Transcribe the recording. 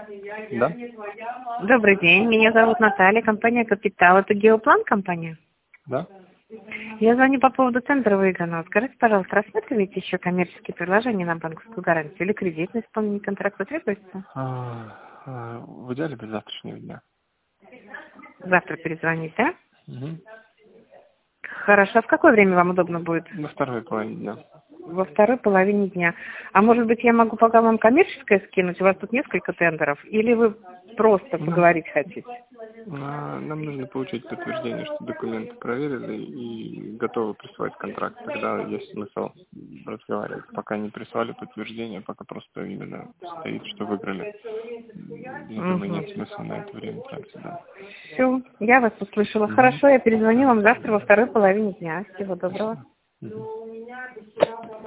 Да? Добрый день, меня зовут Наталья, компания «Капитал». Это Геоплан компания? Да? Я звоню по поводу тендера выигранного. Скажите, пожалуйста, рассматриваете еще коммерческие предложения на банковскую гарантию или кредит на исполнение контракта требуется? В идеале без завтрашнего дня. Завтра перезвонить, да? Угу. Хорошо. А в какое время вам удобно будет? На второй половине дня. Во второй половине дня. А может быть, я могу пока вам коммерческое скинуть? У вас тут несколько тендеров. Или вы просто поговорить хотите? Нам нужно получить подтверждение, что документы проверили и готовы присылать контракт. Тогда есть смысл разговаривать. Пока не прислали подтверждение, пока просто именно стоит, что выиграли. Я думаю, нет смысла на это время тратить. Да. Все, я вас услышала. Хорошо, я перезвоню вам завтра во второй половине дня. Всего доброго. Спасибо.